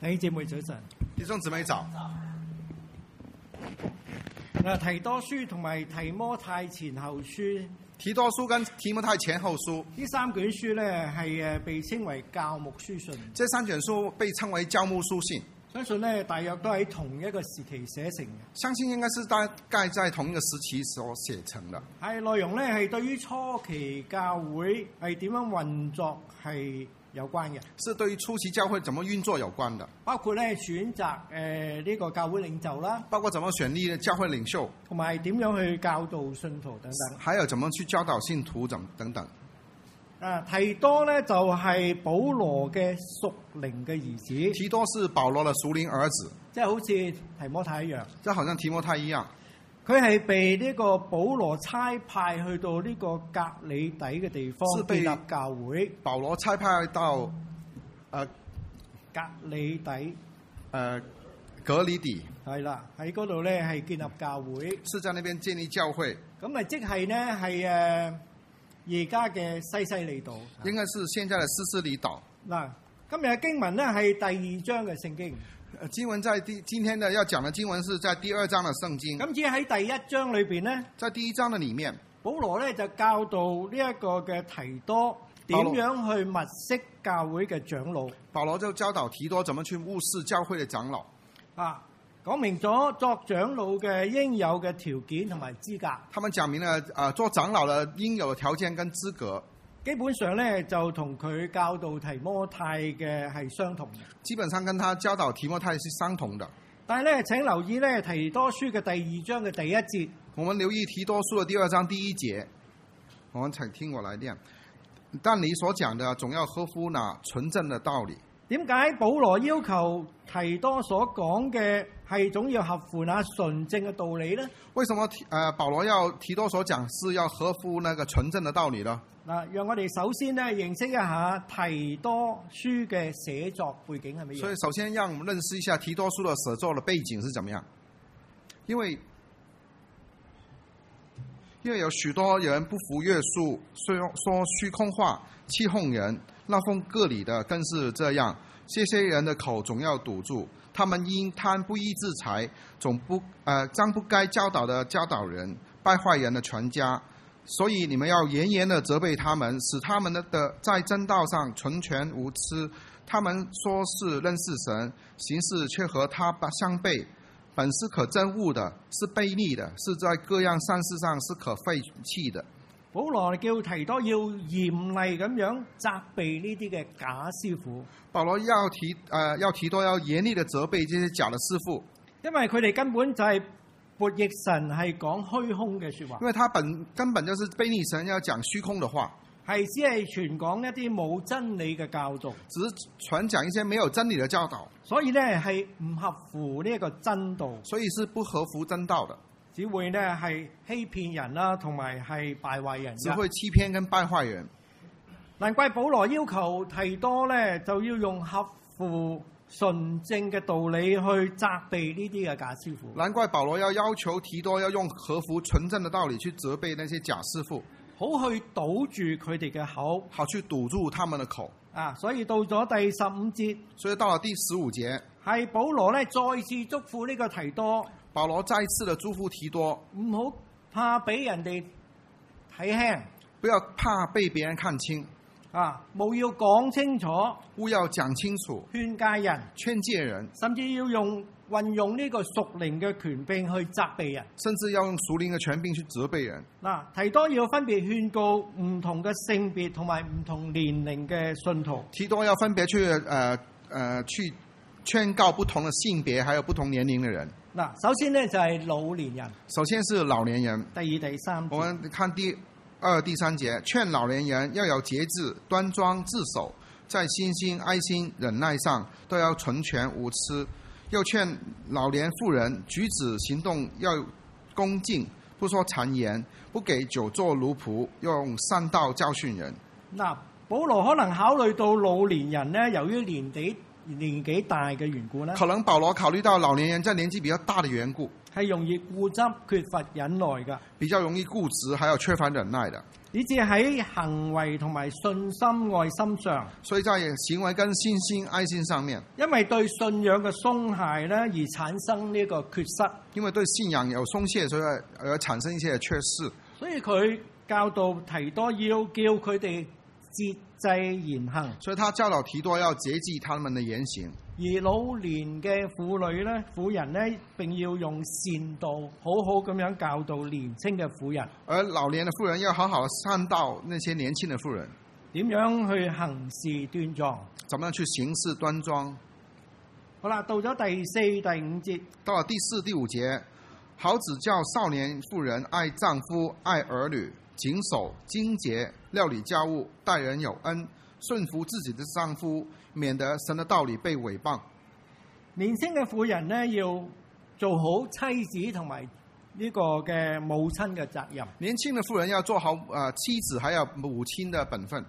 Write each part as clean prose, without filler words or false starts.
弟兄姊妹早晨。 弟兄姊妹早。 提多書同埋提摩太前後書， 提多書跟提摩太前後書呢三卷書咧係被稱為教牧書信。 這三卷書被稱為教牧書信， 相信咧大約都喺同一個時期寫成嘅。 相信應該是大概在同一個時期所寫成的。 係內容咧係對於初期教會係點樣運作係有關嘅， 是對於初期教會怎麼運作有關的， 包括咧選擇呢個教會領袖啦， 包括怎麼選立教會領袖， 同埋點樣去教導信徒等等， 還有怎麼去教導信徒等等。 提多咧就係保羅嘅屬靈嘅兒子， 提多是保羅的屬靈兒子， 即係好似提摩太一樣， 就好像提摩太一樣。 佢係被呢個保羅差派去到呢個格里底嘅地方建立教會。 保羅差派到格里底， 格里底係啦，喺嗰度咧係建立教會， 是在那邊建立教會。 咁咪即係呢係而家嘅西西里島， 應該是現在的西西里島。 嗱，今日嘅經文呢係第二章嘅聖經。 經文在今天的要講的經文是在第二章的聖經。 咁至喺第一章裏邊呢， 在第一章的裡面， 保羅咧就教導呢一個嘅提多點樣去物色教會嘅長老。 保羅就教導提多怎麼去物色教會的長老。 講明咗作長老嘅應有嘅條件同埋資格。 他們講明了做長老的應有的條件跟資格。 基本上咧就同佢教導提摩太嘅係相同嘅。 基本上跟他教導提摩太是相同的。 但係咧，請留意咧提多書嘅第二章嘅第一節。 我們留意提多書的第二章第一節。我們請聽我來念。但你所講的總要合乎那純正的道理。 點解保羅要求提多所講嘅係總要合乎那純正嘅道理呢？ 為什麼保羅要提多所講是要合乎那個純正的道理呢？ 嗱，讓我哋首先咧認識一下提多書嘅寫作背景係乜嘢。 所以首先讓我們認識一下提多書的寫作的背景是怎麼樣。因為有許多人不服約束，說虛空話，欺哄人，那奉割禮的更是這樣。這些人的口總要堵住，他們因貪不義之財，將不該教導的教導人，敗壞人的全家。所以你們要嚴嚴的責備他們，使他們的在真道上純全無疵。他們說是認識神，行事卻和他相悖，本是可憎惡的，是悖逆的，是在各樣善事上是可廢棄的。 保羅叫提多要嚴厲咁樣責備呢啲嘅假師傅。 保羅要提多要嚴厲的責備這些假的師傅， 因為佢哋根本就係悖逆神，係講虛空嘅說話。 因為他根本就是悖逆神，要講虛空的話， 係只係傳講一啲冇真理嘅教導， 只是傳講一些沒有真理的教導， 所以呢係唔合乎呢一個真道， 所以是不合乎真道的， 只會呢係欺騙人啦，同埋係敗壞人， 只會欺騙跟敗壞人。 難怪保羅要求提多呢就要用合乎純正嘅道理去責備呢啲嘅假師傅。 難怪保羅要求提多要用合乎純正的道理去責備那些假師傅， 好去堵住佢哋嘅口， 好去堵住他們的口。 所以到咗第15節， 所以到了第15節， 係保羅呢再次祝福呢個提多。 保羅再次的祝福提多， 唔好怕俾人哋睇輕， 不要怕被別人看清。 務要講清楚， 務要講清楚， 勸誡人， 勸誡人， 甚至要運用呢個屬靈嘅權柄去責備人， 甚至要用屬靈嘅權柄去責備人。 提多要分別勸告唔同嘅性別同埋唔同年齡嘅信徒。 提多要分別去勸告不同的性別，還有不同年齡嘅人。 首先呢，就係老年人。 首先是老年人。 第二、第三節。 我們看第2、第3節，勸老年人要有節制，端莊自守，在信心、愛心、忍耐上都要純全無疵。又勸老年婦人舉止行動要恭敬，不說讒言，不給酒做奴僕，用善道教訓人。 保羅可能考慮到老年人呢，由於年紀年紀大嘅緣故咧， 可能保羅考慮到老年人在年紀比較大的緣故， 係容易固執缺乏忍耐㗎， 比較容易固執，還有缺乏忍耐的， 以至喺行為同埋信心愛心上， 所以在行為跟信心愛心上面， 因為對信仰嘅鬆懈咧而產生呢個缺失， 因為對信仰有鬆懈，所以而產生一些缺失。 所以佢教導提多要叫佢哋節制言行， 所以他教導提多要節制他們的言行。 而老年嘅婦人咧，並要用善道好好咁樣教導年輕嘅婦人。 而老年的婦人要好好善道那些年輕的婦人， 點樣去行事端莊？ 怎麼樣去行事端莊？ 好啦，到咗第4、第5節， 到了第4、第5節，好指教少年婦人愛丈夫、愛兒女，謹守貞潔，料理家務，待人有恩，順服自己的丈夫，免得神的道理被毀謗。 年輕嘅婦人呢，要做好妻子同埋呢個嘅母親嘅責任。 年輕的婦人要做好妻子還有母親的本分。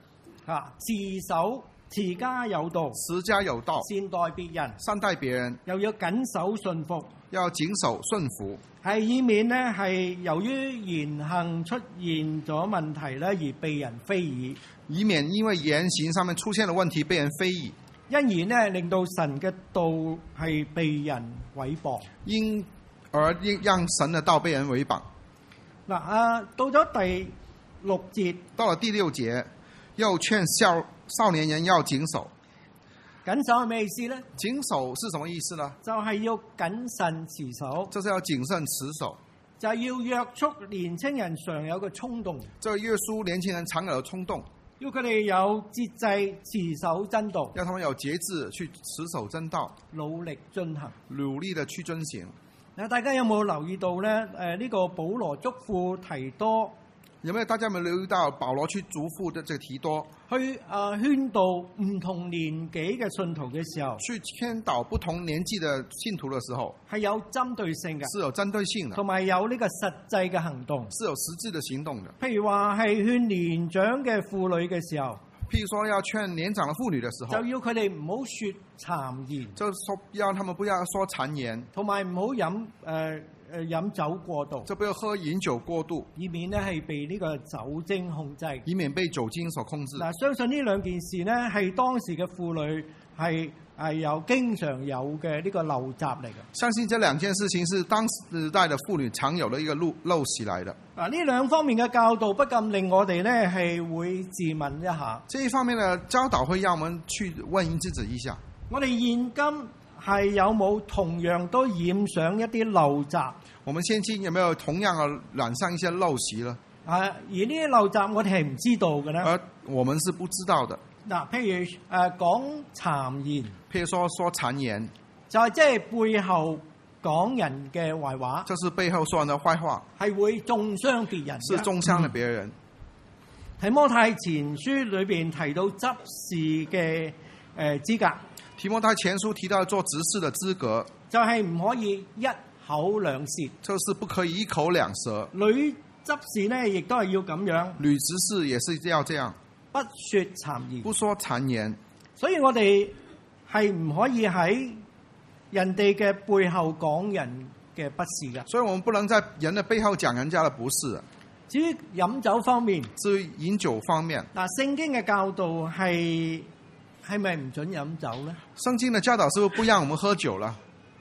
持家有道， 持家有道， 善待別人， 善待別人， 又要謹守信服， 要謹守順服， 係以免呢係由於言行出現咗問題咧而被人非議， 以免因為言行上面出現了問題被人非議， 因而呢令到神嘅道係被人毀謗， 因而讓神的道被人毀謗。 到咗第6節， 到了第6節，又勸少年人要謹守。 謹守係咩意思呢？ 謹守是什麼意思呢？ 就係要謹慎持守， 就是要謹慎持守， 就係要約束年青人常有嘅衝動， 這個約束年輕人常有的衝動， 要佢哋有節制持守真道， 要他們有節制去持守真道， 努力遵行， 努力的去遵行。 大家有冇留意到呢？呢個保羅囑咐提多， 有沒有大家有沒有留意到保羅去囑咐的這個提多， 去勸導唔同年紀嘅信徒嘅時候， 去勸導不同年紀的信徒的時候， 係有針對性嘅， 是有針對性的， 同埋有呢個實際嘅行動， 是有實際的行動的。 譬如話係勸年長嘅婦女嘅時候， 譬如說要勸年長的婦女的時候， 就要佢哋唔好說讒言， 就是說要他們不要說讒言， 同埋唔好飲酒過度， 就不要飲酒過度， 以免呢係被呢個酒精控制， 以免被酒精所控制。 相信呢兩件事呢係當時嘅婦女係經常有嘅呢個陋習嚟嘅。 相信這兩件事情是當時代的婦女常有的一個陋習來的。 呢兩方面嘅教導不禁令我哋呢係會自問一下。 這一方面的教導會讓我們去問自己一下： 我哋現今係有冇同樣都染上一啲陋習？ 我們現今有沒有同樣嘅染上一些陋習呢？ 而呢啲陋習我哋係唔知道嘅呢？ 而我們是不知道的。 譬如講讒言， 譬如說讒言， 就係即係背後講人嘅壞話， 就是背後說人的壞話， 係會中傷別人， 是中傷了別人。 提摩太前書裏邊提到執事嘅資格， 提摩太前書提到做執事的資格， 就係唔可以一口兩舌， 就是不可以一口兩舌。 女執事呢，亦都係要咁樣， 女執事也是要這樣， 不說讒言， 不說讒言。 所以我哋係唔可以喺人哋嘅背後講人嘅不是嘅。 所以我們不能在人的背後講人家的不是。 至於飲酒方面， 至於飲酒方面， 聖經嘅教導係咪唔准飲酒呢？ 聖經的教導是不是不讓我們喝酒了？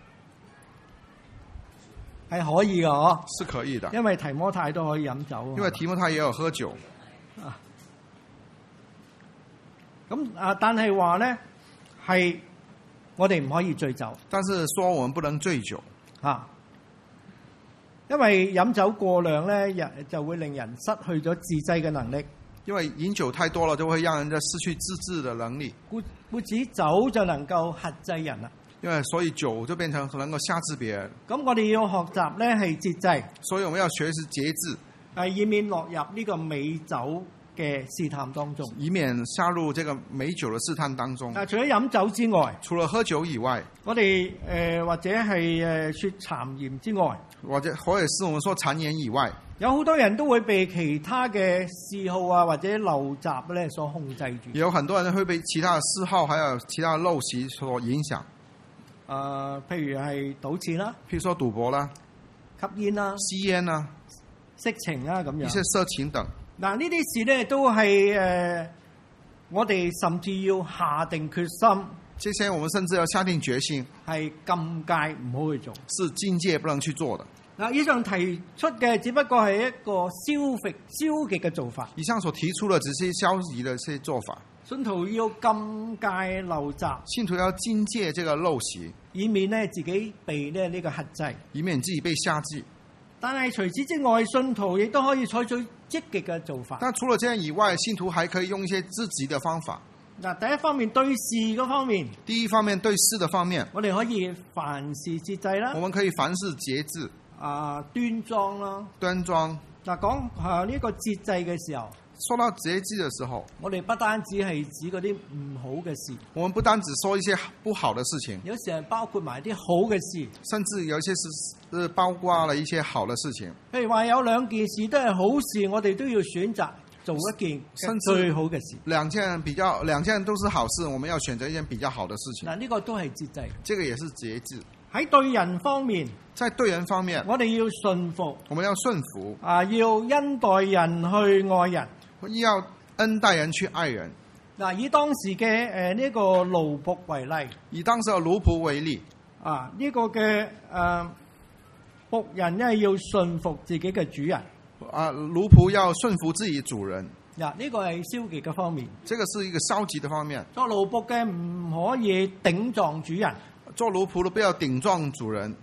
係可以嘅嗬， 是可以的， 因為提摩太都可以飲酒， 因為提摩太也有喝酒。 但係話呢，係我哋唔可以醉酒。 但是說我們不能醉酒， 因為飲酒過量呢，就會令人失去咗自制嘅能力。 因為飲酒太多了，就會讓人家失去自制的能力。 故此酒就能夠轄制人啦。 因為所以酒就變成能夠轄制別人。 咁我哋要學習呢係節制， 所以我們要學習節制， 以免落入呢個美酒嘅試探當中， 以免下入這個美酒的試探當中。 除咗飲酒之外， 除了喝酒以外， 我哋或者係說讒言之外， 或者是我們說讒言以外， 有好多人都會被其他嘅嗜好啊或者陋習咧所控制住。 有很多人會被其他的嗜好還有其他的陋習所影響。 譬如係賭錢啦， 譬如說賭博啦、 吸煙啦、 吸煙啦、 色情啦咁樣。 一些色情等。 嗱，呢啲事咧都係我哋甚至要下定決心。 這些我們甚至要下定決心， 係禁戒唔好去做， 是禁戒不能去做的。 嗱，以上提出嘅只不過係一個消極嘅做法。 以上所提出的只是消極的一些做法。 信徒要禁戒陋習， 信徒要禁戒這個陋習， 以免咧自己被呢個轄制， 以免自己被轄制。 但係除此之外，信徒亦都可以採取積極嘅做法。 但除了這樣以外，信徒還可以用一些積極的方法。 嗱，第一方面對事嗰方面， 第一方面對事的方面， 我哋可以凡事節制啦， 我們可以凡事節制， 端莊啦。 端莊。 嗱，講呢個節制嘅時候， 說到節制的時候， 我哋不單止係指嗰啲唔好嘅事， 我們不單只說一些不好的事情， 有時係包括埋啲好嘅事， 甚至有一些是包括了一些好的事情。 譬如話有兩件事都係好事，我哋都要選擇做一件最好嘅事。兩件都是好事，我們要選擇一件比較好的事情。 嗱，呢個都係節制， 這個也是節制。 喺對人方面， 在對人方面， 我哋要順服， 我們要順服， 要恩待人去愛人， 要恩待人去愛人。 嗱，以當時嘅呢個奴僕為例， 以當時嘅奴僕為例， 呢個嘅僕人咧要順服自己嘅主人， 奴僕要順服自己主人。 嗱，呢個係消極嘅方面， 這個是一個消極的方面。 做奴僕嘅唔可以頂撞主人， 做奴僕的不要頂撞主人。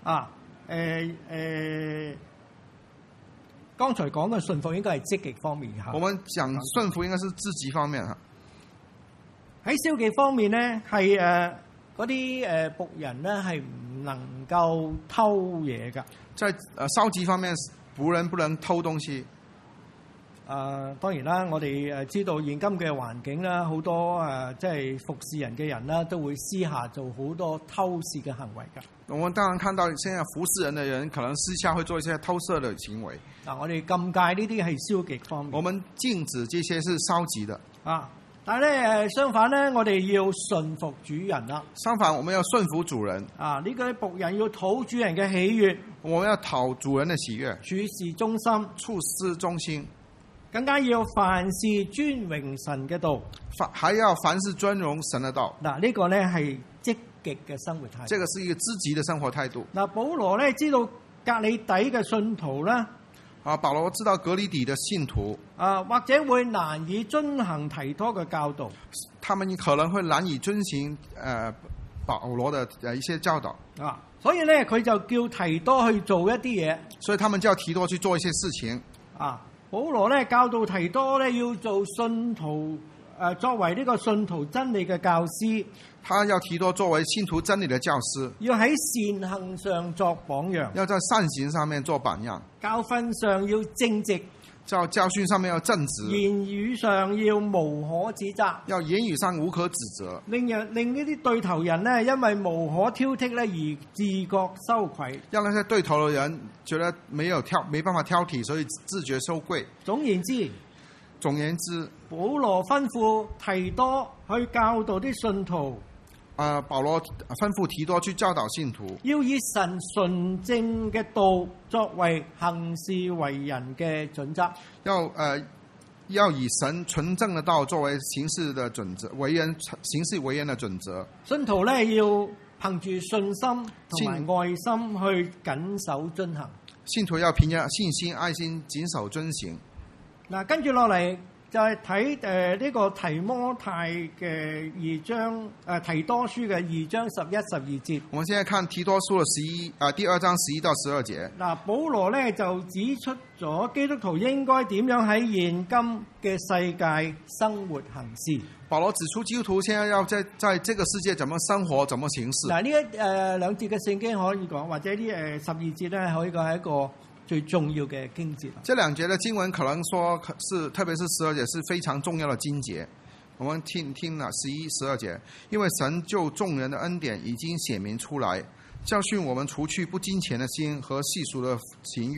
剛才講嘅順服應該係積極方面嚇。 我們講順服應該是積極方面嚇。 喺消極方面咧，係嗰啲僕人咧係唔能夠偷嘢㗎。 在消極方面，僕人不能偷東西。 當然啦，我哋知道現今嘅環境啦，好多即係服侍人嘅人啦，都會私下做好多偷竊嘅行為㗎。 我們當然看到現在服侍人的人，可能私下會做一些偷竊的行為。 我哋禁戒呢啲係消極方面。 我們禁止這些是消極的。 但係咧相反咧，我哋要順服主人啦。 相反，我們要順服主人。 呢個僕人要討主人嘅喜悅。 我們要討主人的喜悅。 處事忠心。 處事忠心。 更加要凡事尊榮神嘅道。 還要凡事尊榮神的道。 呢個咧係積極嘅生活態度。 這個是一個積極的生活態度。 保羅咧知道革哩底嘅信徒啦。 保羅知道革哩底的信徒， 或者會難以遵行提多嘅教導， 他們可能會難以遵行保羅的一些教導。 所以咧佢就叫提多去做一啲嘢。 所以他們叫提多去做一些事情。 保羅咧教導提多咧要做信徒，作為呢個信徒真理嘅教師。 他要提多作為信徒真理的教師， 要喺善行上作榜樣， 要在善行上面做榜樣， 教訓上要正直， 教訓上面要正直， 言語上要無可指責， 要言語上無可指責， 令呢啲對頭人呢，因為無可挑剔咧而自覺羞愧， 讓那些對頭的人覺得沒辦法挑剔，所以自覺羞愧。 總言之，保羅吩咐提多去教導啲信徒。 保羅吩咐提多去教導信徒， 要以神純正嘅道作為行事為人嘅準則。 要以神純正的道作為行事的準則，行事為人的準則。 信徒咧要憑住信心同埋愛心去謹守遵行。 信徒要憑着信心、愛心謹守遵行。 跟住落嚟。就係睇呢個提摩太嘅2章，提多書嘅2章11、12節。 我們現在看提多書的第2章11到12節。 保羅咧就指出咗基督徒應該點樣喺現今嘅世界生活行事。 保羅指出基督徒現在要在這個世界怎麼生活、怎麼行事。 呢兩節嘅聖經可以講，或者呢12節咧可以講係一個最重要嘅經節。 這兩節的經文可能說是，特別是12節是非常重要的經節。我們聽了11、12節，因為神就眾人的恩典已經顯明出來，教訓我們除去不敬虔的心和世俗的情慾，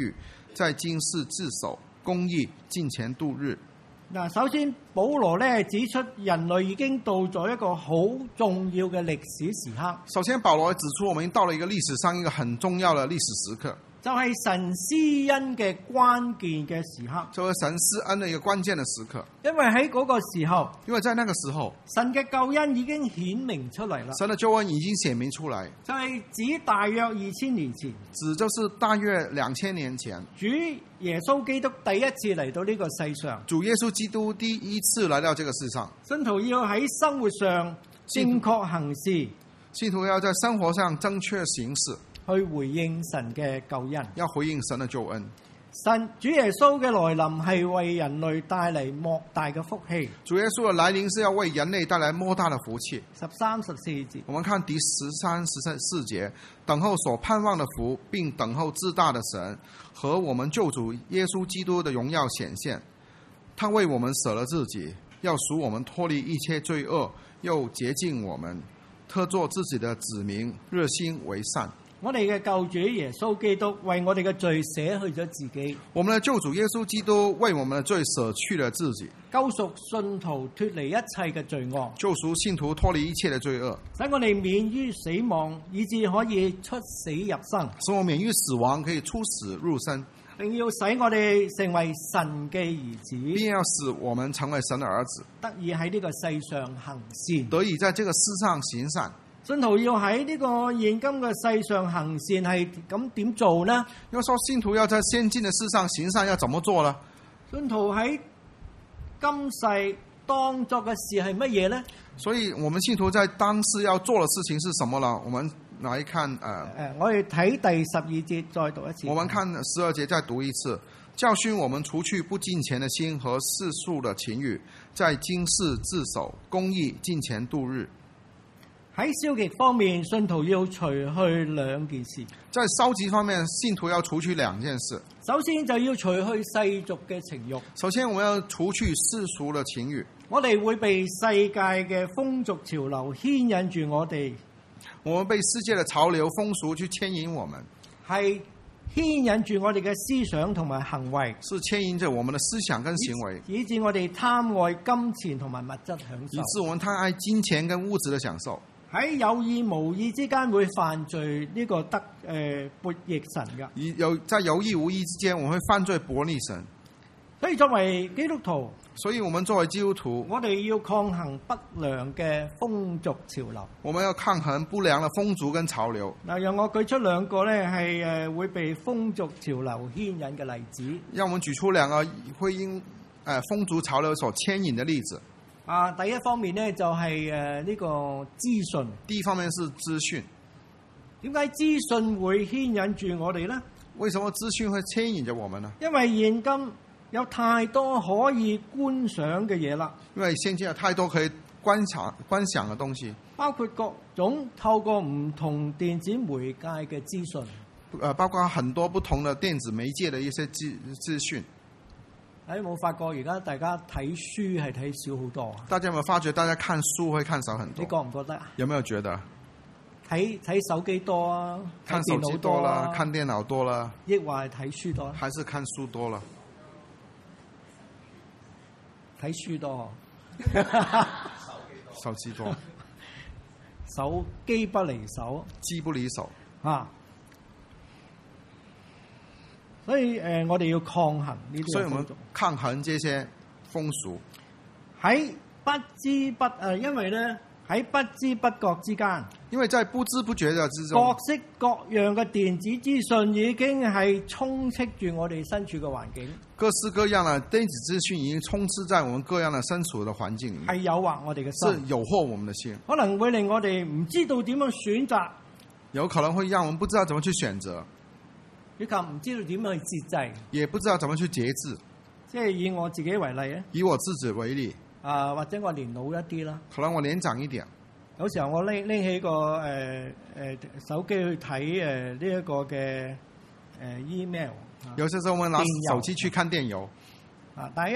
在今世自守，公義，敬虔度日。 嗱，首先保羅咧指出人類已經到咗一個好重要嘅歷史時刻。 首先，保羅指出我們到了一個歷史上一個很重要的歷史時刻， 就係神施恩嘅關鍵嘅時刻。 就是神施恩的一個關鍵的時刻。 因為喺嗰個時候， 因為在那個時候， 神嘅救恩已經顯明出嚟啦。 神的救恩已經顯明出來， 就係指大約2000年前， 指就是大約2000年前， 主耶穌基督第一次嚟到呢個世上。 主耶穌基督第一次來到這個世上， 信徒要喺生活上正確行事， 信徒要在生活上正確行事， 去回應神嘅救恩。 要回應神的救恩。 主耶穌嘅來臨係為人類帶嚟莫大嘅福氣。 主耶穌的來臨是要為人類帶來莫大的福氣。 13、14節， 我們看第13、14節，等候所盼望的福，並等候至大的神和我們救主耶穌基督的榮耀顯現。他為我們捨了自己，要贖我們脫離一切罪惡，又潔淨我們，特作自己的子民，熱心為善。 我哋嘅救主耶穌基督為我哋嘅罪捨去咗自己。 我們的救主耶穌基督為我們的罪捨去了自己， 救贖信徒脫離一切嘅罪惡， 救贖信徒脫離一切的罪惡， 使我哋免於死亡，以致可以出死入生。 使我免於死亡，可以出死入生， 並要使我哋成為神嘅兒子， 並要使我們成為神的兒子， 得以喺呢個世上行善。 得以在這個世上行善。 信徒要喺呢個現今嘅世上行善，係咁點做呢？ 要說信徒要在現今的世上行善，要怎麼做呢？ 信徒喺今世當作嘅事係乜嘢呢？ 所以我們信徒在當世要做的事情是什麼呢？我們來看我哋睇第12節再讀一次。 我們看12節再讀一次。教訓我們除去不敬虔的心和世俗的情慾，在今世自守，公義，敬虔度日。 喺消極方面，信徒要除去2件事。 在消極方面，信徒要除去2件事。 首先就要除去世俗嘅情慾。 首先，我們要除去世俗的情慾。 我哋會被世界嘅風俗潮流牽引住我哋。 我們被世界的潮流風俗去牽引我們， 係牽引住我哋嘅思想同埋行為， 是牽引着我們的思想跟行為， 以致我哋貪愛金錢同埋物質享受， 以致我們貪愛金錢跟物質的享受。 喺有意無意之間會犯罪，呢個悖逆神㗎。 在有意無意之間，我們會犯罪悖逆神。 所以作為基督徒， 所以我們作為基督徒， 我哋要抗衡不良嘅風俗潮流。 我們要抗衡不良的風俗跟潮流。 嗱，讓我舉出2個咧係會被風俗潮流牽引嘅例子。 讓我們舉出2個會因風俗潮流所牽引的例子。 第一方面呢，就係呢個資訊。 第一方面是資訊。 點解資訊會牽引住我哋呢？ 為什麼資訊會牽引着我們呢？ 因為現今有太多可以觀賞嘅嘢啦。 因為現今有太多可以觀賞嘅東西，包括各種透過唔同電子媒介嘅資訊。 包括很多不同的電子媒介的一些資訊。 有冇發覺而家大家睇書係睇少好多？ 大家有冇發覺大家看書會看少很多？ 你覺唔覺得？ 有沒有覺得？ 睇手機多啊？ 看手機多啦，看電腦多啦， 抑或係睇書多？ 還是看書多了？ 睇書多。 手機多。 手機不離手。 機不離手。 所以我哋要抗衡呢啲。 所以我們抗衡這些風俗。 喺不知不因為咧喺不知不覺之間， 因為在不知不覺的之中， 各式各樣嘅電子資訊已經係充斥住我哋身處嘅環境。 各式各樣的電子資訊已經充斥在我們各樣的身處的環境裏面， 係誘惑我哋嘅心， 是誘惑我們的心， 可能會令我哋唔知道點樣選擇， 有可能會讓我們不知道怎麼去選擇， 以及唔知道點樣去節制， 也不知道怎麼去節制。 即係以我自己為例啊， 以我自己為例， 或者我年老一啲啦， 可能我年長一點， 有時候我拎起個手機去睇呢一個嘅email， 有些時候我們拿手機去看電郵， 但係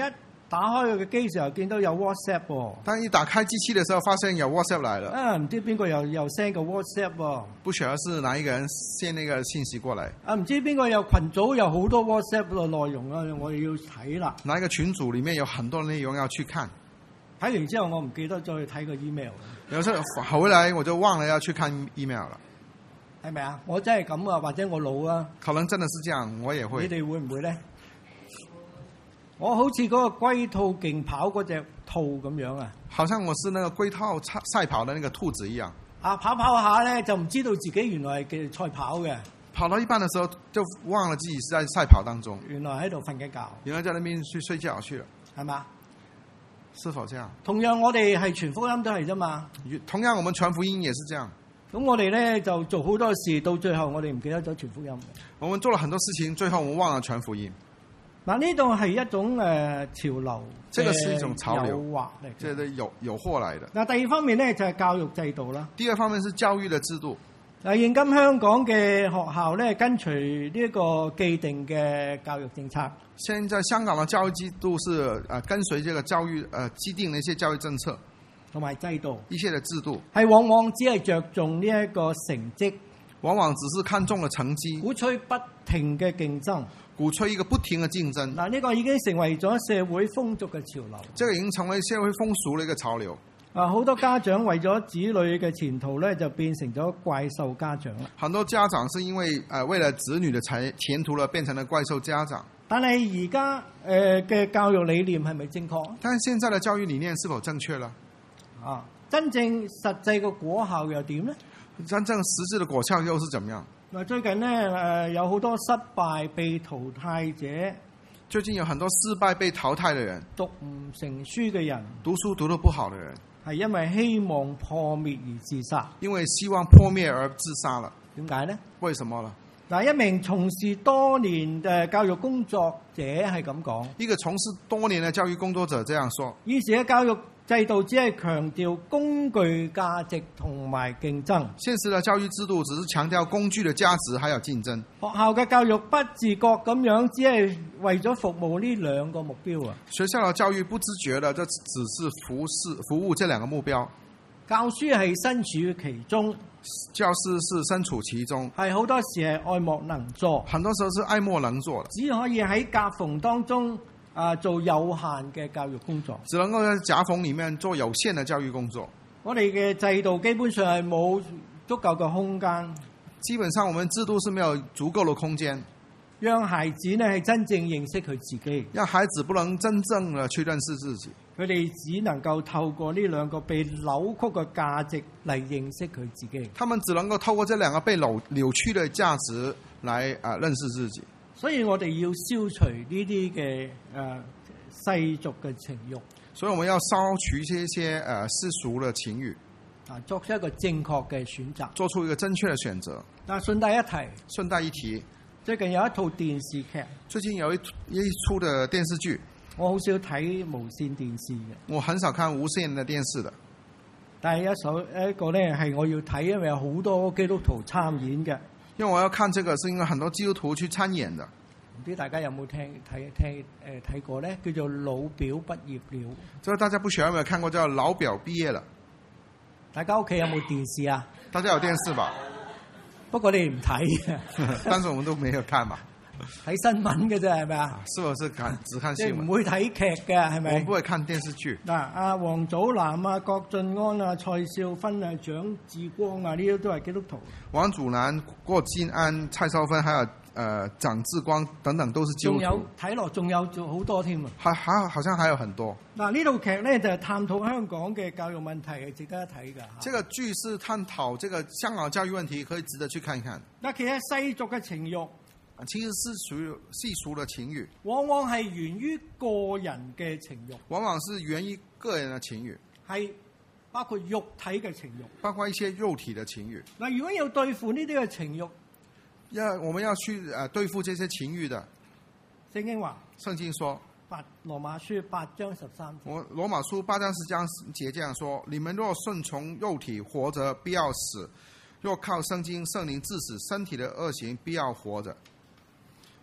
打開佢嘅機時候見到有 WhatsApp 喎。 當一打開機器的時候，發現有 WhatsApp 來了。 啊，唔知邊個又 send 個 WhatsApp 喎。 不曉得是哪一個人 send 那個信息過來。 啊，唔知邊個有群組有好多 WhatsApp 嘅內容啊，我哋要睇啦。 哪一個群組裡面有很多內容要去看。 睇完之後我唔記得再去睇個 email。 有時候回來我就忘了要去看 email 了。 係咪啊？我真係咁啊，或者我老啊？ 可能真的是這樣，我也會。 你哋會唔會咧？我好似嗰個龜兔競跑嗰隻兔咁樣啊！ 好像我是那個龜兔賽跑的那個兔子一樣。 啊，跑下咧就唔知道自己原來係嘅賽跑嘅。 跑到一半的時候就忘了自己是在賽跑當中。 原來喺度瞓緊覺。 原來在那邊去睡覺去了。 係嘛？ 是否這樣？ 同樣我哋係傳福音都係啫嘛。 同樣我們傳福音也是這樣。 咁我哋咧就做好多事，到最後我哋唔記得咗傳福音。 我們做了很多事情，最後我們忘了傳福音。 嗱，呢度係一種潮流， 這個是一種潮流誘惑嚟， 這是誘惑來的。 嗱，第二方面咧就係教育制度啦。 第二方面是教育的制度。 嗱，現今香港嘅學校咧跟隨呢一個既定嘅教育政策。 現在香港的教育制度是跟隨這個教育既定的一些教育政策同埋制度， 一些的制度係往往只係着重呢一個成績， 往往只是看重了成績， 鼓吹不停嘅競爭， 鼓吹一個不停的競爭。 嗱，呢個已經成為咗社會風俗嘅潮流。 這個已經成為社會風俗的一個潮流。 啊，好多家長為咗子女嘅前途咧，就變成咗怪獸家長啦。 很多家長是因為為了子女的前途了，變成了怪獸家長。 但係而家嘅教育理念係咪正確？ 但係現在的教育理念是否正確了？ 啊，真正實際嘅果效又點呢？ 真正實質的果效又是怎麼樣？ 嗱，最近呢，有好多失敗被淘汰者， 最近有很多失敗被淘汰的人， 讀唔成書嘅人， 讀書讀得不好的人， 係因為希望破滅而自殺。 因為希望破滅而自殺了。 點解呢？ 為什麼呢？ 嗱，一名從事多年嘅教育工作者係咁講。 一個從事多年的教育工作者這樣說： 現時嘅教育制度只係強調工具價值同埋競爭。 現實的教育制度只是強調工具的價值還有競爭。 學校嘅教育不自覺咁樣，只係為咗服務呢兩個目標啊！ 學校的教育不自覺的，這只是服務這兩個目標。 教書係身處其中， 教師是身處其中， 係好多時係愛莫能助。 很多時候是愛莫能助的， 只可以喺夾縫當中做有限嘅教育工作， 只能夠在夾縫裡面做有限的教育工作。 我哋嘅制度基本上係冇足夠嘅空間， 基本上我們制度是沒有足夠的空間， 讓孩子呢係真正認識佢自己， 讓孩子不能真正的去認識自己。 佢哋只能夠透過呢兩個被扭曲嘅價值嚟認識佢自己。 他們只能夠透過這兩個被扭曲的價值來認識自己。 所以我哋要消除呢啲嘅世俗嘅情慾。 所以我們要消除這些世俗的情慾， 作出一個正確嘅選擇， 做出一個正確的選擇。 嗱，順帶一提， 順帶一提， 最近有一套電視劇， 最近有一出的電視劇。 我好少睇無線電視嘅， 我很少看無線的電視的。 但係一個呢係我要睇，因為有好多基督徒參演嘅。 因為我要看這個，是因為很多基督徒去參演的。 唔知大家有冇睇過呢？叫做《老表畢業了》。 這個大家不曉得有沒有看過，叫《老表畢業了》。 大家屋企有冇電視啊？ 大家有電視吧？ 不過你唔睇， 但是我們都沒有看嘛。 睇新聞嘅啫，係咪啊？ 是否是只看新聞？ 你唔會睇劇嘅，係咪？ 我不會看電視劇。 嗱，阿王祖藍啊、郭晉安啊、蔡少芬啊、蔣志光啊，呢啲都係基督徒。 王祖藍、郭晉安、蔡少芬，還有蔣志光等等，都是基督徒。 仲有睇落，仲有好多添啊！ 好像還有很多。 嗱，呢套劇咧就係探討香港嘅教育問題，係值得一睇㗎。 這個劇是探討這個香港教育問題，可以值得去看一看。 嗱，其實世俗嘅情慾， 其實是屬於世俗的情慾， 往往係源於個人嘅情慾， 往往是源於個人的情慾， 係包括肉體嘅情慾， 包括一些肉體的情慾。 嗱，如果要對付呢啲嘅情慾， 我們要去對付這些情慾的。 聖經話， 聖經說， 羅馬書8章13節， 羅馬書8章10節這樣說：你們若順從肉體活着，必要死；若靠聖經聖靈治死身體的惡行，必要活着。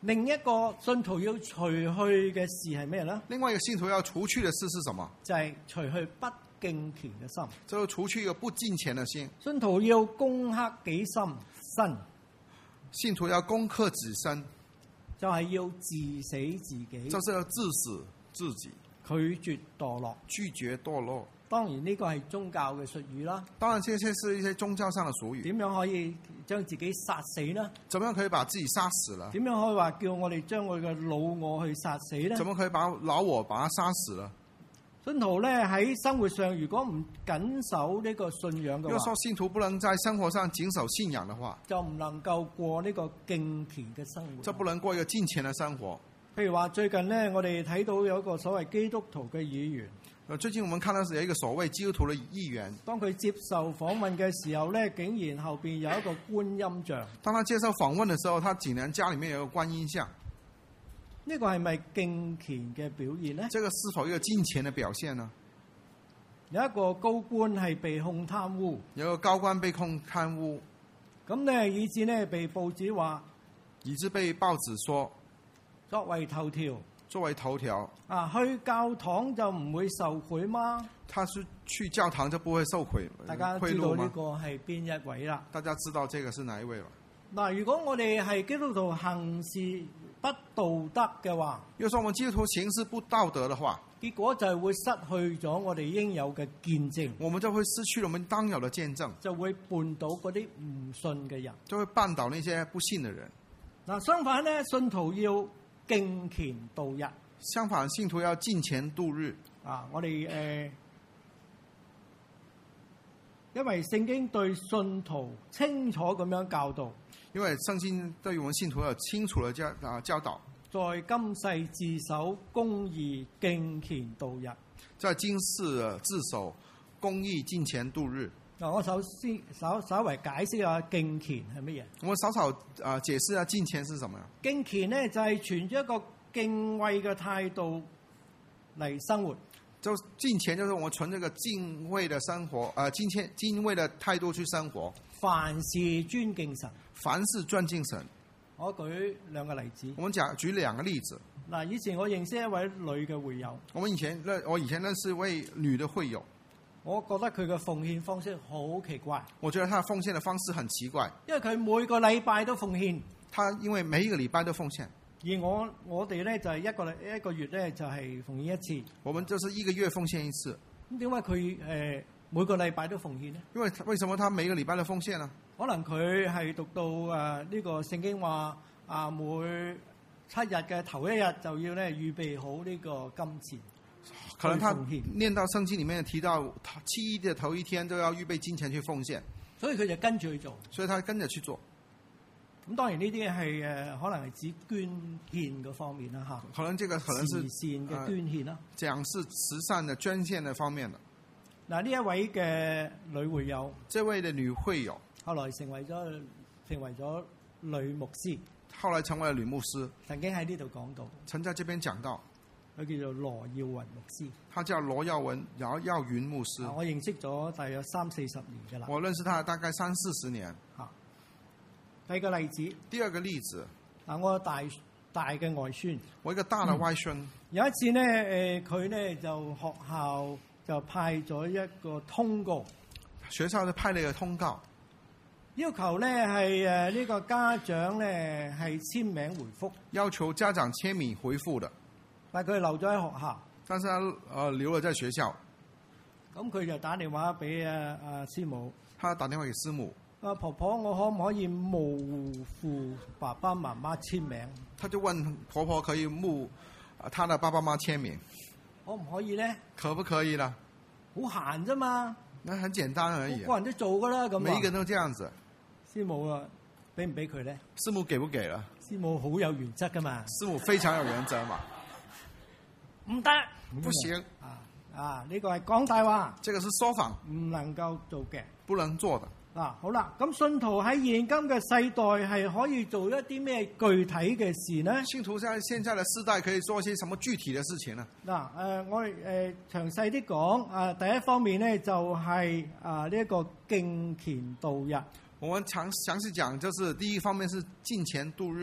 另一個信徒要除去嘅事係咩咧？ 另外一個信徒要除去的事是什麼？ 就係除去不敬虔嘅心。 就是除去一個不敬虔的心。 信徒要攻克己身， 信徒要攻克己身， 就係要治死自己， 就是要治死自己， 拒絕墮落。 拒絕墮落。 當然呢個係宗教嘅術語啦。 當然，這些是一些宗教上的俗語。 點樣可以將自己殺死呢？ 怎麼樣可以把自己殺死了？ 點樣可以話叫我哋將我嘅老我去殺死呢？ 怎麼可以把老我把他殺死了？ 信徒咧喺生活上如果唔謹守呢個信仰嘅話， 如果說信徒不能在生活上謹守信仰的話， 就唔能夠過呢個敬虔嘅生活。 就不能過一個敬虔的生活。 譬如話最近呢，我哋睇到有一個所謂基督徒嘅議員。 最近我們看到是有一個所謂基督徒的議員， 當佢接受訪問嘅時候咧，竟然後邊有一個觀音像。 當他接受訪問的時候，他竟然家裡面有一個觀音像。 呢個係咪敬虔嘅表現呢？ 這個是否一個敬虔的表現呢？ 有一個高官係被控貪污， 有一個高官被控貪污， 咁咧以至呢被報紙話， 以致被報紙說作為頭條。 作為頭條啊，去教堂就唔會受賄嗎？ 他是去教堂就不會受賄大家知道呢個係邊一位啦？ 大家知道這個是哪一位啦？ 嗱，如果我哋係基督徒行事不道德嘅話， 如果說我們基督徒行事不道德的話， 結果就係會失去咗我哋應有嘅見證。 我們就會失去了我們當有的見證， 就會絆倒嗰啲唔信嘅人， 就會絆倒那些不信的人。 嗱，相反咧，信徒要敬虔度日。 相反，信徒要敬虔度日。 啊，我哋因為聖經對信徒清楚咁樣教導， 因為聖經對於我們信徒有清楚的教導， 在今世自守公義敬虔度日。 在今世自守公義敬虔度日。 嗱，我首先稍為解釋下敬虔係乜嘢。 我稍稍解釋下敬虔是什麼呀？敬虔呢就係存咗一個敬畏嘅態度嚟生活。 就敬虔就是我存這個敬畏的生活，敬畏的態度去生活。 凡事尊敬神。 凡事尊敬神。 我舉兩個例子。 我們舉兩個例子。 嗱，以前我認識一位女嘅會友。 我以前認識一位女的會友。 我覺得佢嘅奉獻方式好奇怪。 我覺得他奉獻的方式很奇怪。 因為佢每個禮拜都奉獻。 他因為每一個禮拜都奉獻。 而我哋咧就係一個月咧就係奉獻一次。 我們就是一個月奉獻一次。咁點解佢每個禮拜都奉獻呢？ 因為為什麼他每個禮拜都奉獻呢？ 可能佢係讀到呢個聖經話每7日嘅頭一日就要咧預備好呢個金錢。 可能他念到聖經裡面提到7日的頭一天都要預備金錢去奉獻，所以佢就跟住去做。所以他跟着去做。 咁當然呢啲係可能係指捐獻嗰方面啦嚇。 可能這個可能是慈善嘅捐獻啦。 講是慈善的捐獻的方面的。 嗱，呢一位嘅女會友， 這位的女會友， 後來成為咗女牧師。 後來成為了女牧師。 曾經喺呢度講到。 曾在這邊講到。 佢叫做羅耀雲牧師。 他叫羅耀雲牧師。 我認識咗大約30-40年嘅啦。 我認識他大概30-40年。 第二個例子。 第二個例子。 我大嘅外孫。 我一個大的外孫。 有一次呢，佢呢就學校就派咗一個通告。 學校就派了一個通告， 要求呢係呢個家長呢係簽名回覆。要求家長簽名回覆的。 但佢留咗喺學校。 但是他留了在學校。 咁佢就打電話俾師母。 他打電話給師母。 婆婆，我可唔可以模糊爸爸媽媽簽名？ 他就問婆婆可以他的爸爸媽媽簽名， 可唔可以呢？ 可不可以啦？ 好閒啫嘛。 那很簡單而已。 個人都做噶啦，咁。 每一個人都這樣子。 師母啊，俾唔俾佢咧？ 師母給不給啦？ 師母好有原則噶嘛。 師母非常有原則嘛。 唔得， 不行。 呢個係講大話。 這個是說謊， 唔能夠做嘅， 不能做的。 好啦，咁信徒喺現今嘅世代係可以做一啲咩具體嘅事呢？ 信徒在現在的世代可以做一些什麼具體的事情呢？ 我哋詳細啲講，第一方面呢，就係呢一個敬虔度日。 我們詳細講，就是第一方面是敬虔度日。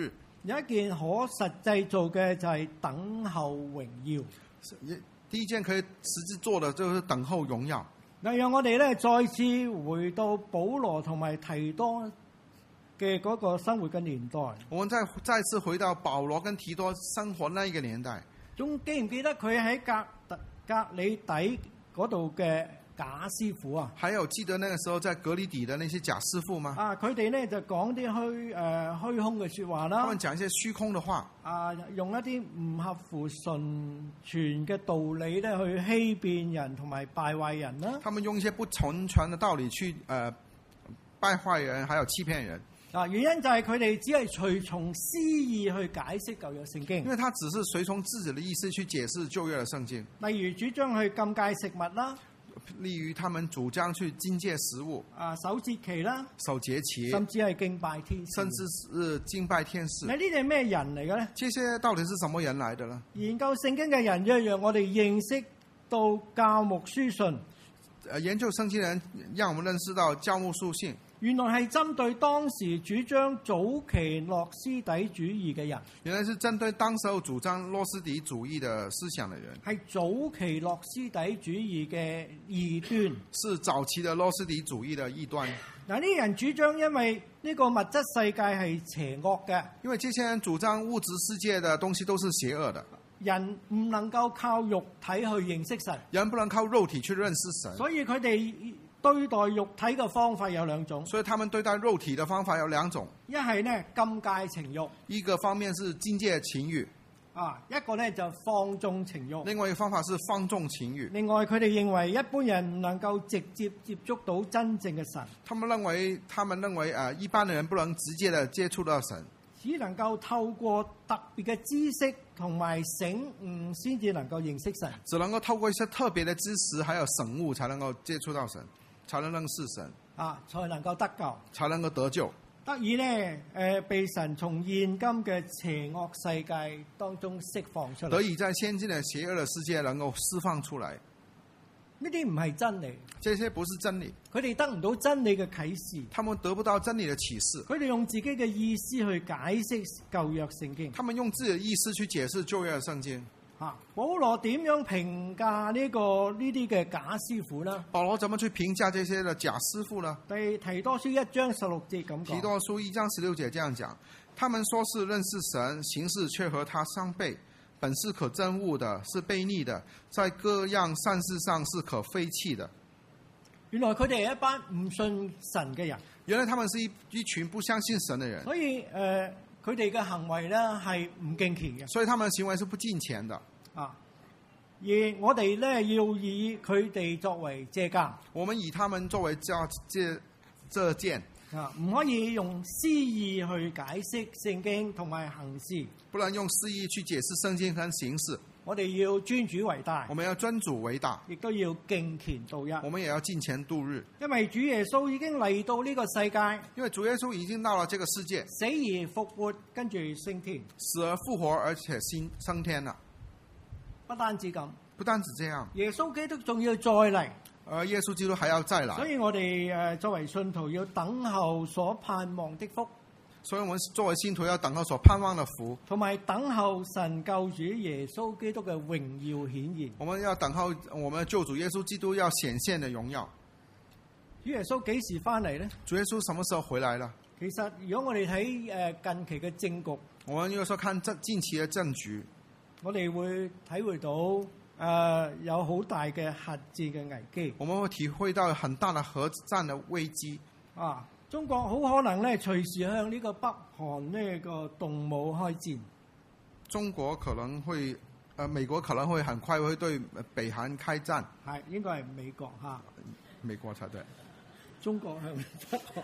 有一件可實際做嘅就係等候榮耀。 第一件可以實際做的就是等候榮耀。 嗱，讓我哋咧再次回到保羅同埋提多嘅嗰個生活嘅年代。 我們再次回到保羅跟提多生活那一個年代。 仲記唔記得佢喺格里底嗰度嘅假師傅啊？ 還有記得那個時候在格里底的那些假師傅嗎？ 啊，佢哋咧就講啲虛空嘅説話啦。 他們講一些虛空的話。 啊，用一啲唔合乎純全嘅道理咧去欺騙人同埋敗壞人啦。 他們用一些不純全的道理去敗壞人，還有欺騙人。 啊，原因就係佢哋只係隨從私意去解釋舊約聖經。 因為他只是隨從自己的意思去解釋舊約的聖經。 例如主張去禁戒食物啦。 例如他們主張去禁戒食物。 啊，守節期啦。 守節期。 甚至係敬拜天使。 甚至是敬拜天使。 你呢啲係咩人嚟嘅咧？ 這些到底是什麼人來的呢？ 研究聖經嘅人要讓我哋認識到教牧書信。 研究聖經人讓我們認識到教牧書信。 原來係針對當時主張早期諾斯底主義嘅人。 原來是針對當時候主張諾斯底主義的思想的人。 係早期諾斯底主義嘅異端。 是早期的諾斯底主義的異端。 嗱，呢啲人主張因為呢個物質世界係邪惡嘅。 因為這些人主張物質世界的東西都是邪惡的。 人唔能夠靠肉體去認識神。 人不能靠肉體去認識神。 所以佢哋對待肉體嘅方法有兩種。 所以他們對待肉體的方法有兩種。 一係呢禁戒情慾。 一個方面是禁戒情慾。 啊，一個呢就放縱情慾。 另外一個方法是放縱情慾。 另外佢哋認為一般人唔能夠直接接觸到真正嘅神。 他們認為一般的人不能直接的接觸到神。 只能夠透過特別嘅知識同埋醒悟，先至能夠認識神。 只能夠透過一些特別的知識，還有醒悟，才能夠接觸到神，才能認識神。 啊，才能夠得救， 才能夠得救。 得以呢，被神從現今嘅邪惡世界當中釋放出嚟。 得以在現今的邪惡的世界能夠釋放出來。 呢啲唔係真理， 這些不是真理。 佢哋得唔到真理嘅啟示， 他們得不到真理的啟示。 佢哋用自己嘅意思去解釋舊約聖經。 他們用自己的意思去解釋舊約聖經。 保羅點樣評價呢啲嘅假師傅呢？ 保羅怎麼去評價這些的假師傅呢？ 提多書1章16節咁講。 提多書1章16節這樣講，他們說是認識神，行事卻和他相悖，本是可憎惡的，是悖逆的，在各樣善事上是可廢棄的。 原來佢哋係一班唔信神嘅人。 原來他們是一群不相信神的人。 所以佢哋嘅行為咧係唔敬虔嘅。 所以他們的行為是不敬虔的。 而我哋咧要以佢哋作為借鑑。 我們以他們作為借鑑。 唔可以用私意去解釋聖經同埋行事。 不能用私意去解釋聖經和行事。 我哋要尊主為大。 我們要尊主為大。 亦都要敬虔度日。 我們也要敬虔度日。 因為主耶穌已經嚟到呢個世界。 因為主耶穌已經到了這個世界。 死而復活，跟住升天。 死而復活，而且升天了。 不單止咁。 不單止這樣。 耶穌基督仲要再嚟。 而耶穌基督還要再來。 所以我哋作為信徒要等候所盼望的福。 所以我們作為信徒要等候所盼望的福， 同埋等候神救主耶穌基督嘅榮耀顯現。 我們要等候我們的救主耶穌基督要顯現的榮耀。 主耶穌幾時翻嚟呢？ 主耶穌什麼時候回來了？ 其實如果我哋睇近期嘅政局， 我們有時候看近期嘅政局， 我哋會體會到有好大嘅核戰嘅危機。 我們會體會到很大的核戰的危機。 中國好可能咧隨時向呢個北韓呢個動武開戰。 中國可能會，美國可能會很快會對北韓開戰。 係應該係美國嚇。 美國才對。 中國向北韓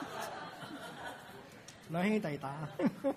兩兄弟打。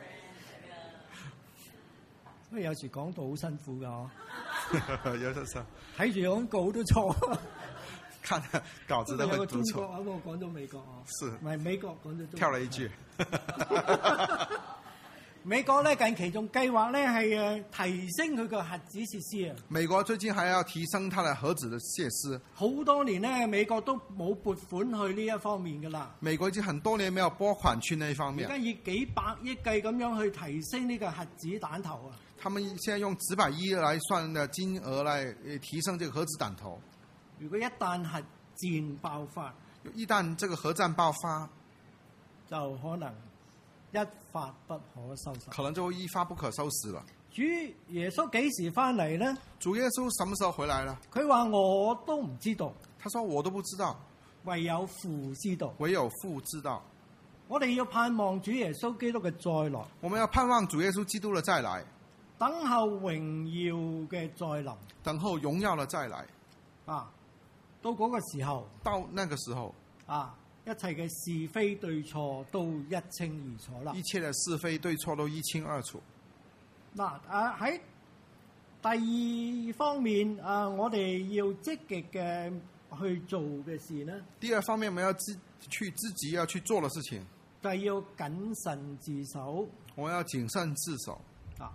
因為有時講到好辛苦㗎嗬。 有時睇住講稿都錯。 看稿子都會讀錯。 我講到美國啊， 是， 唔係美國講咗中國。 跳了一句。 美國咧近期仲計劃咧係提升佢個核子設施啊！ 美國最近還要提升它的核子的設施。 好多年咧，美國都冇撥款去呢一方面噶啦。 美國已經很多年沒有撥款去那一方面。 而家以幾百億計咁樣去提升呢個核子彈頭啊！ 他們現在用幾百億來算的金額來提升這個核子彈頭。 如果一旦核戰爆發， 一旦這個核戰爆發， 就可能一發不可收拾。 可能就會一發不可收拾了。 主耶穌幾時翻嚟呢？ 主耶穌什麼時候回來了？ 佢話我都唔知道。 他說我都不知道， 唯有父知道。 唯有父知道。 我哋要盼望主耶穌基督嘅再來。 我們要盼望主耶穌基督的再來， 等候榮耀嘅再臨。 等候榮耀的再來。 啊，到嗰個時候， 到那個時候， 啊，一切嘅是非對錯都一清二楚啦。 一切的是非對錯都一清二楚。 嗱，喺第二方面我哋要積極嘅去做嘅事呢。 第二方面，我們要自己要去做的事情， 就係要謹慎自守。 我們要謹慎自守。 啊，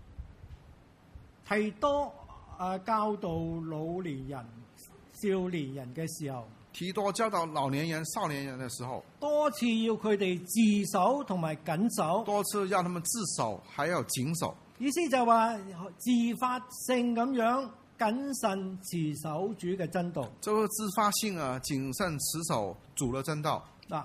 提多教導老年人、少年人嘅時候， 提多教導老年人、少年人的時候， 多次要佢哋自守同埋謹守。 多次要他們自守，還要謹守。 意思就係話自發性咁樣謹慎持守主嘅真道。 就是自發性謹慎持守主的真道。 嗱，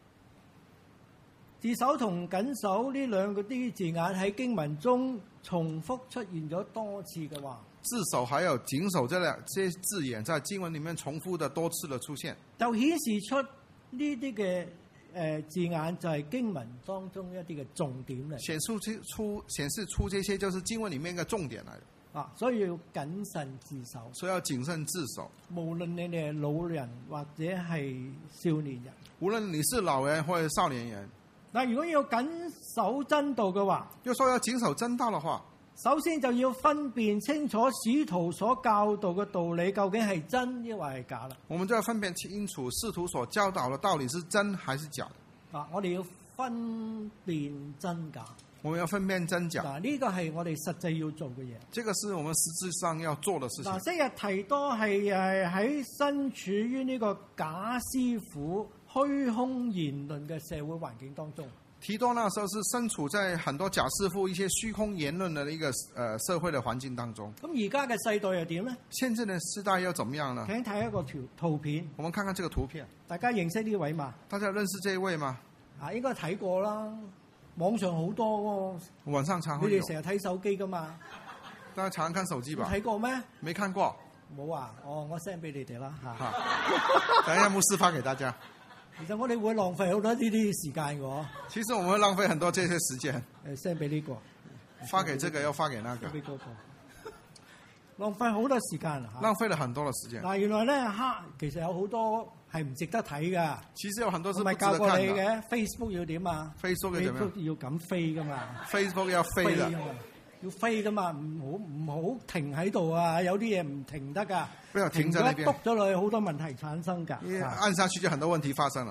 自守同謹守呢兩個啲字眼喺經文中重複出現咗多次嘅話， 自守還有謹守這些字眼在經文裡面重複的多次的出現， 就顯示出呢啲嘅字眼就係經文當中一啲嘅重點嚟。 顯示出這些就是經文裡面嘅重點嚟。 啊，所以要謹慎自守。 所以要謹慎自守。 無論你哋係老人或者係少年人， 無論你是老人或者少年人， 但如果要謹守真道嘅話， 要說要謹守真道嘅話， 首先就要分辨清楚使徒所教導嘅道理究竟係真抑或係假啦。 我們就要分辨清楚使徒所教導嘅道理是真還是假的。 啊，我哋要分辨真假。 我們要分辨真假。 嗱，呢個係我哋實際要做嘅嘢。 這個是我們實際上要做的事情。 嗱，昔日提多係喺身處於呢個假師傅虛空言論嘅社會環境當中。 提多那時候是身處在很多假師傅一些虛空言論的一個社會的環境當中。 咁而家嘅世代又點呢？ 現在的世代又怎麼樣呢？ 請睇一個圖片。 我們看看這個圖片。 大家認識呢位嘛？ 大家認識這一位嗎？ 啊，應該睇過啦。網上好多喎。 網上常會有。你哋成日睇手機噶嘛？ 大家常看手機吧？ 睇過咩？ 沒看過。 冇啊！我 send 俾你哋啦嚇。 等一下牧師發給大家。 其實我哋會浪費好多呢啲時間嘅。 其實我們會浪費很多這些時間。 send 俾呢個。 發給這個又發給那個。 俾嗰個。浪費好多時間。 浪費了很多的時間。 嗱，原來咧其實有好多係唔值得睇噶。 其實有很多是不值得教過看你嘅 Facebook 要點啊 ？Facebook 要點樣？ 要咁飛噶嘛 ？Facebook 要飛的。 要飛噶嘛，唔好停喺度啊！有啲嘢唔停得噶。 不要停在那邊。 篤咗落去好多問題產生㗎。 按下去就很多問題發生了。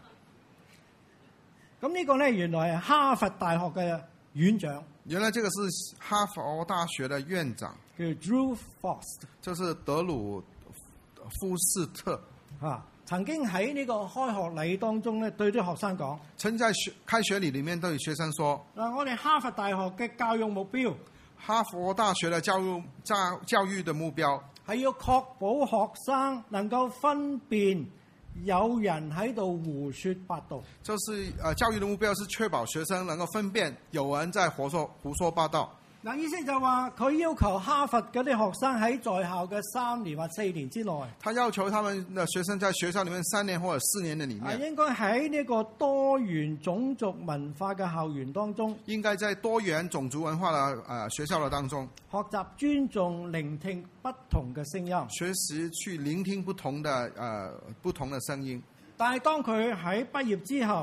咁呢個咧原來係哈佛大學嘅院長。 原來這個是哈佛大學的院長。 叫 Drew Forst， 就是德魯夫斯特。 曾經喺呢個開學禮當中咧，對啲學生講： 曾在開學禮裡面對學生說： 嗱，我哋哈佛大學嘅教育目標， 哈佛大學的教育的目標係要確保學生能夠分辨有人喺度胡說八道。 就是教育的目標是確保學生能夠分辨有人在胡說八道。 嗱，意思就話佢要求哈佛嗰啲學生喺在校嘅3年或4年之內， 他要求他們的學生在學校裡面3年或者4年的裡面， 應該喺呢個多元種族文化嘅校園當中， 應該在多元種族文化的學校的當中， 學習尊重、聆聽不同嘅聲音， 學習去聆聽不同的聲音。 但係當佢喺畢業之後，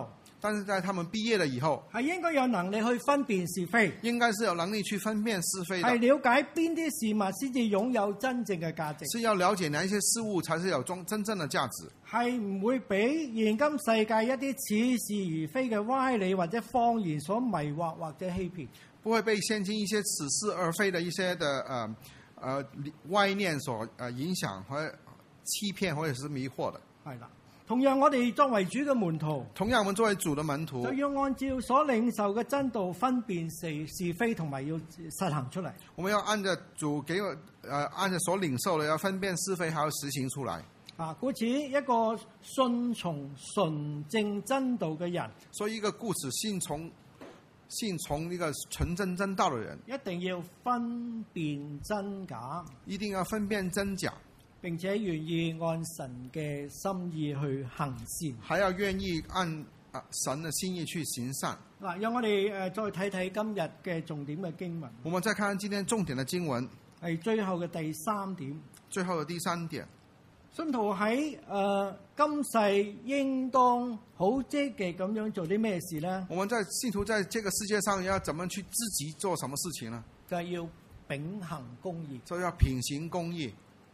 但是在他們畢業了以後， 係應該有能力去分辨是非， 應該是有能力去分辨是非的， 係了解邊啲事物先至擁有真正嘅價值， 是要了解哪一些事物才是有真正的價值， 係唔會俾現今世界一啲似是而非嘅歪理或者謊言所迷惑或者欺騙， 不會被現今一些似是而非的一些的歪念所影響和欺騙或者是迷惑的。 係啦。同樣我哋作為主嘅門徒， 同樣我們作為主的門徒， 就要按照所領受嘅真道分辨是非，同埋要實行出嚟。 我們要按照主給我按照所領受的，要分辨是非，還要實行出來。 故此一個信從純正真道嘅人， 所以一個故此信從一個純正真道的人， 一定要分辨真假， 一定要分辨真假， 並且願意按神嘅心意去行善， 還要願意按神的心意去行善。 嗱，讓我哋再睇睇今日嘅重點嘅經文。 我們再看看今天重點的經文， 係最後嘅第三點。 最後的第三點， 信徒喺今世應當好積極咁樣做啲咩事呢？ 我們在信徒在這個世界上要怎麼去積極做什麼事情呢？ 就係要秉行公義， 就要品行公義。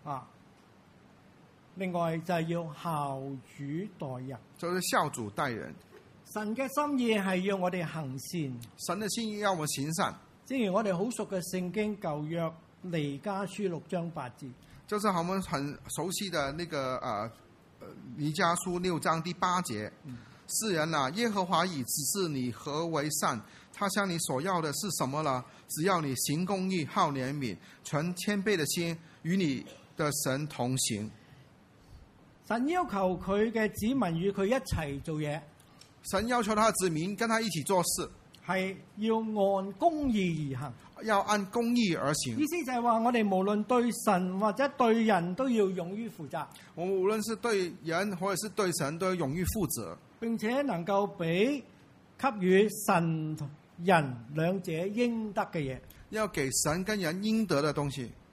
另外就係要孝主待人， 就是孝主待人。 神嘅心意係要我哋行善， 神的心意要我們行善。 正如我哋好熟嘅聖經舊約彌迦書6章8節， 就是我們很熟悉的那個彌迦書6章第8節。世人啊，耶和華已指示你何為善，他向你所要的是什麼呢？只要你行公義、好憐憫、存謙卑的心，與你的神同行。 神要求佢嘅子民與佢一齊做嘢， 神要求他的子民跟他一起做事， 係要按公義而行， 要按公義而行。 意思就係話，我哋無論對神或者對人都要勇於負責。 我們無論是對人或者是對神，都要勇於負責， 並且能夠給予神人兩者應得嘅嘢， 要給神跟人應得的東西。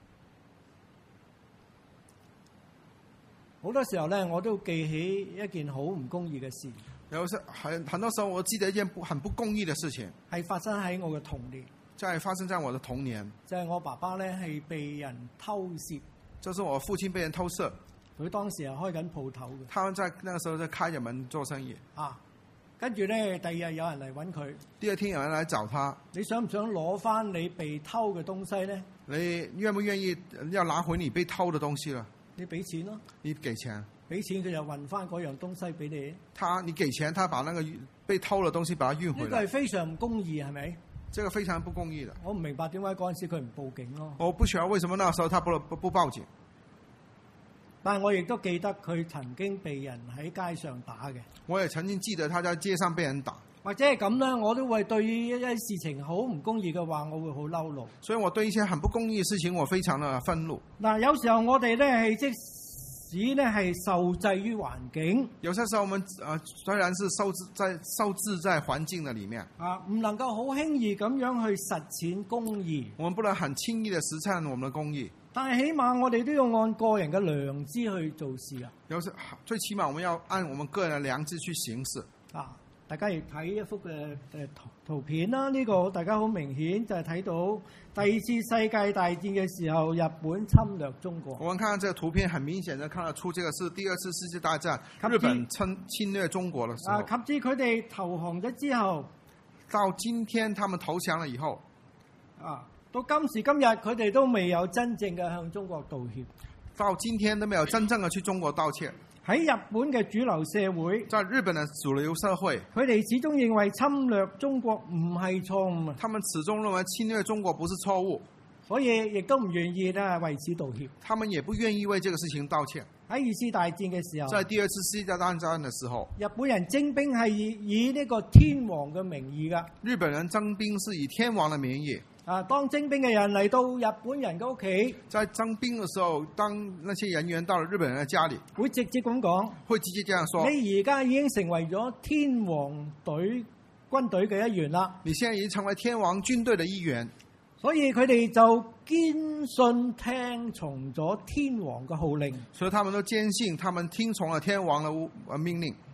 好多時候呢，我都記起一件好唔公義嘅事。 有時很多時候，我記得一件很不公義的事情， 係發生喺我嘅童年。 發生在我的童年， 就係我爸爸呢係被人偷竊。 就是我父親被人偷竊。 佢當時係開緊鋪頭嘅。 他們在那個時候在開着門做生意。 跟住呢，第二日有人嚟揾佢。 第二天有人來找他。 你想唔想攞翻你被偷嘅東西呢？ 你願不願意要拿回你被偷的東西了？ 你俾錢咯。 你給錢。 俾錢佢就運翻嗰樣東西俾你。 你給錢，他把那個被偷的東西把它運回來。 呢個係非常唔公義，係咪？ 這個非常不公義的。 我唔明白點解嗰陣時佢唔報警咯。 我不曉得為什麼那時候他不報警。 但係我亦都記得佢曾經被人喺街上打嘅。 我也曾經記得他在街上被人打。 或者係咁啦，我都會對於一啲事情好唔公義嘅話，我會好嬲怒。 所以我對一些很不公義嘅事情，我非常的憤怒。 有時候我哋咧係即使咧係受制於環境， 有些時候我們雖然是受制在環境的裡面， 唔能夠好輕易咁樣去實踐公義。 我們不能很輕易的實踐我們的公義。 但係起碼我哋都要按個人嘅良知去做事啊！ 最起碼我們要按我們個人的良知去行事。 大家亦睇一幅嘅圖片啦，呢個大家好明顯就係睇到第二次世界大戰嘅時候，日本侵略中國。 我們看看這個圖片，很明顯的看得出，這個是第二次世界大戰日本侵略中國的時候。 及至佢哋投降咗之後， 到今天他們投降了以後， 到今時今日佢哋都未有真正嘅向中國道歉。 到今天都沒有真正的去中國道歉。 喺日本嘅主流社會， 在日本的主流社會， 佢哋始終認為侵略中國唔係錯誤。 他們始終認為侵略中國不是錯誤， 所以亦都唔願意咧為此道歉。 他們也不願意為這個事情道歉。 喺二次大戰嘅時候， 在第二次世界大戰的時候， 日本人徵兵係以呢個天皇嘅名義㗎。 日本人徵兵是以天皇的名義。 當徵兵嘅人嚟到日本人嘅屋企， 在徵兵嘅時候，當那些人員到了日本人嘅家裡， 會直接咁講， 會直接這樣說： 你而家已經成為咗天皇軍隊嘅一員啦。 你現在已經成為天皇軍隊嘅一員。 所以佢哋就堅信聽從咗天皇嘅號令。 所以他們都堅信，他們聽從了天皇嘅命令。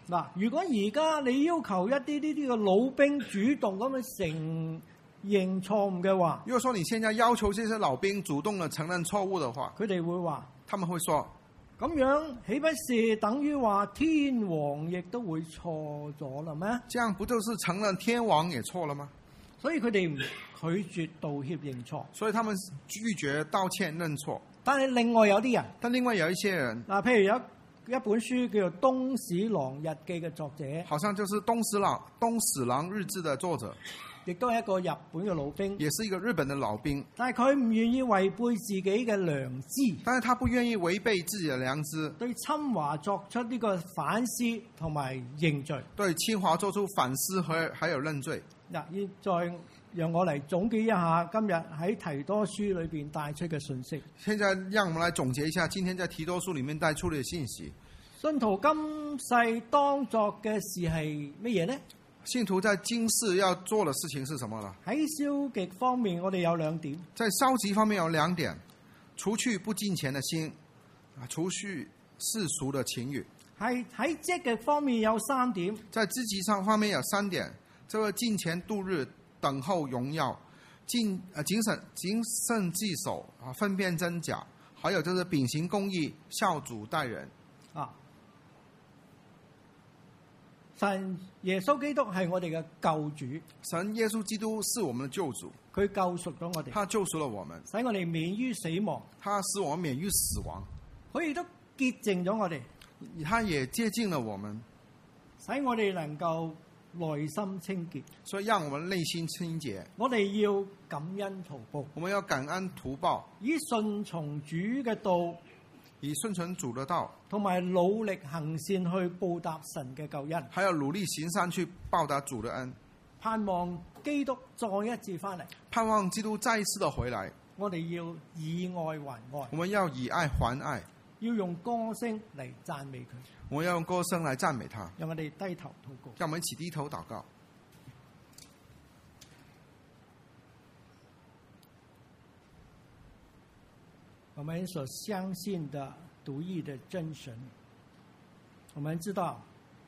嗱，如果而家你要求一啲呢啲嘅老兵主動咁去承認錯誤嘅話， 如果說你現在要求這些老兵主動的承認錯誤的話， 佢哋會話： 他們會說， 咁樣豈不是等於話天王亦都會錯咗啦咩？ 這樣不就是承認天王也錯了嗎？ 所以佢哋唔拒絕道歉認錯。 所以他們拒絕道歉認錯。 但係另外有啲人， 但另外有一些人， 嗱，譬如有一本書叫做《東史郎日記》嘅作者， 好像就是東史郎日誌的作者， 亦都係一個日本嘅老兵， 也是一個日本的老兵。 但係佢唔願意違背自己嘅良知， 但是他不願意違背自己的良知， 對侵華作出呢個反思同埋認罪。 對侵華做出反思和還有認罪。 嗱，現在讓我嚟總結一下今日喺提多書裏邊帶出嘅信息。 現在讓我們來總結一下今天在提多書裡面帶出的信息。 信徒今世當作嘅事係乜嘢呢？ 信徒在今世要做的事情是什麼呢？ 喺消極方面，我哋有兩點。 在消極方面有兩點，除去不敬虔的心，除去世俗的情慾。 喺積極方面有三點。 在積極上方面有三點，這個敬虔度日，等候榮耀，謹慎自守啊，分辨真假，還有就是秉行公義，孝主待人。 啊，神耶穌基督係我哋嘅救主。 神耶穌基督是我們的救主， 佢救贖咗我哋， 他救贖了我們， 使我哋免於死亡。 他使我們免於死亡。 佢亦都潔淨咗我哋， 他也接近了我們， 使我哋能夠內心清潔。 所以讓我們內心清潔。 我哋要感恩圖報， 我們要感恩圖報， 以順從主嘅道， 以順從主的道， 同埋努力行善去報答神嘅救恩， 還有努力行善去報答主的恩， 盼望基督再一次翻嚟。 盼望基督再一次的回來。 我哋要以愛還愛， 我們要以愛還愛， 要用歌聲嚟讚美佢。 我們要用歌聲來讚美他。 讓我哋低頭禱告。 讓我們一起低頭禱告。 我們所相信的獨一的真神，我們知道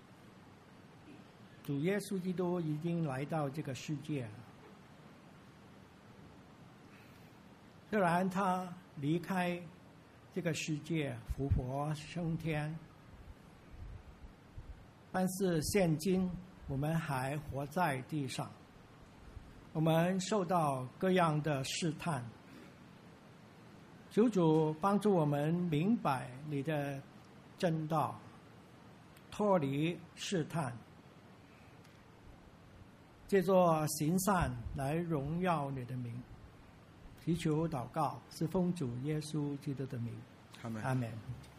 主耶穌基督已經來到這個世界，雖然他離開這個世界復活升天，但是現今我們還活在地上，我們受到各樣的試探。求主幫助我們明白你的真道，脫離試探，借着行善來榮耀你的名。祈求禱告，是奉主耶穌基督的名。 阿們。 阿們。